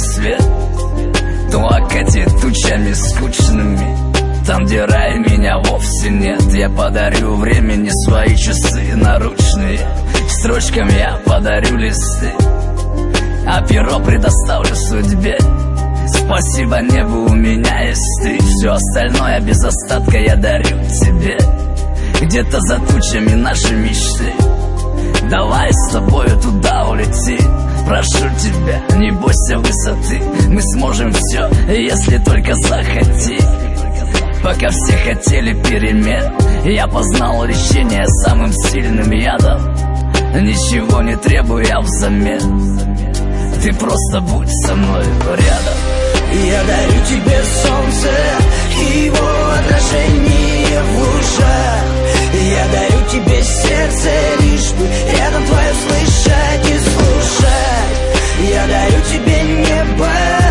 свет, то окатит тучами скучными. Там, где рай, меня вовсе нет. Я подарю времени свои часы наручные. Строчкам я подарю листы, а перо предоставлю судьбе. Спасибо небу, у меня есть ты. Все остальное без остатка я дарю тебе. Где-то за тучами наши мечты. Давай с тобою туда улети. Прошу тебя, не бойся высоты. Мы сможем все, если только захотим. Пока все хотели перемен, я познал лечение самым сильным ядом. Ничего не требуя взамен, ты просто будь со мной рядом. Я дарю тебе солнце и его отражение в лужах. Я дарю тебе сердце, лишь бы рядом твое слышать и слушать. Я дарю тебе небо,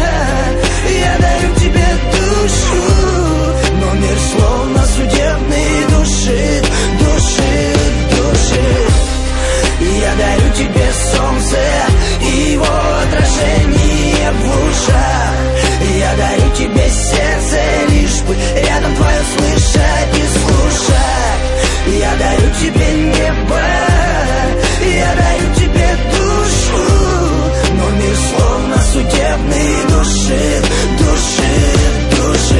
я дарю тебе душу. Но мир словно судебный душит, душит, душит. Я дарю тебе солнце и его отражение в лужах. Я дарю тебе сердце, лишь бы рядом твое слышать и слушать. Я дарю тебе небо, я дарю тебе душу. Но мир словно судебный душит, душит,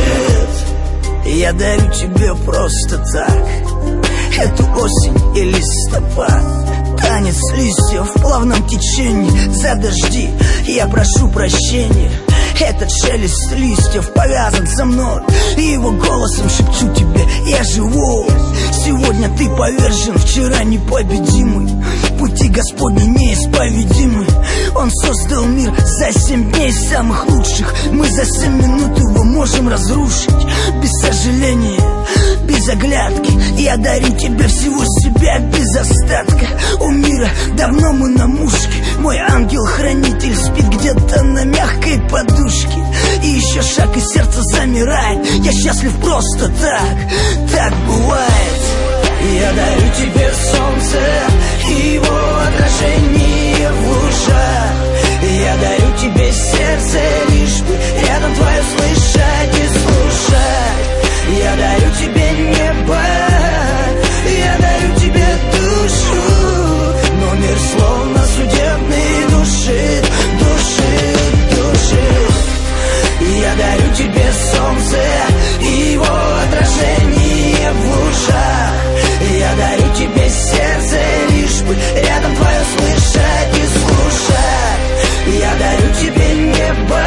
душит. Я дарю тебе просто так эту осень и листопад. Танец листьев в плавном течении. За дожди я прошу прощения. Этот шелест листьев повязан со мной, и его голосом шепчу тебе: я живу. Сегодня ты повержен, вчера непобедимый. Пути Господни неисповедимы. Он создал мир за 7 дней самых лучших. Мы за 7 минут его можем разрушить. Без сожаления, без оглядки. Я дарю тебе всего себя без остатка. У мира давно мы на мушке. Мой ангел-хранитель спит где-то на мягкой подушке. И еще шаг, и сердце замирает. Я счастлив просто так, так бывает. Я дарю тебе солнце и его отражение в лужах. Я дарю тебе сердце, лишь бы рядом твое слышать и слушать. Я дарю тебе небо, я дарю тебе душу. Но мир словно судебный душит, душит, душит. Я дарю тебе солнце и его отражение в лужах. Я дарю тебе сердце, лишь бы рядом твое слышать и слушать. Я дарю тебе небо,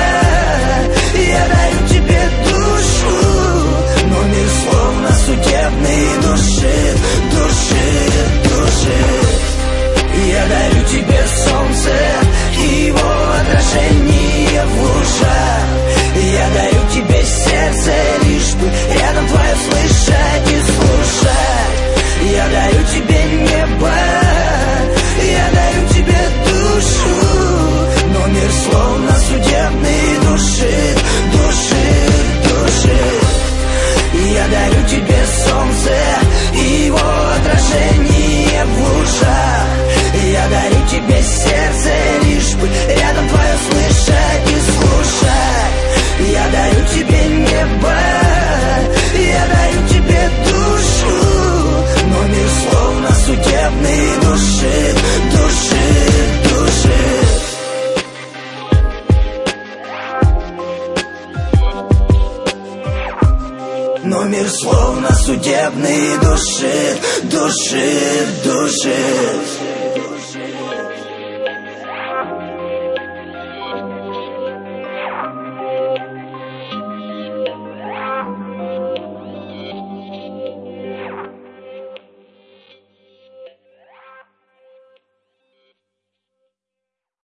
я дарю тебе душу. Но мир словно судебный душит, душит, душит. Я дарю тебе солнце и его отражение в лужах. Я дарю тебе сердце, лишь бы рядом твое слышать и слушать. Я дарю тебе небо, я дарю тебе душу. Но мир словно судебный душит, душит, душит. Я дарю тебе солнце и его отражение в лужах. Я дарю тебе сердце, лишь бы рядом твое слышать и слушать. Я дарю тебе небо, я дарю тебе душу. Но мир словно судебный душит, душит, душит. Но мир словно судебный душит, душит, душит.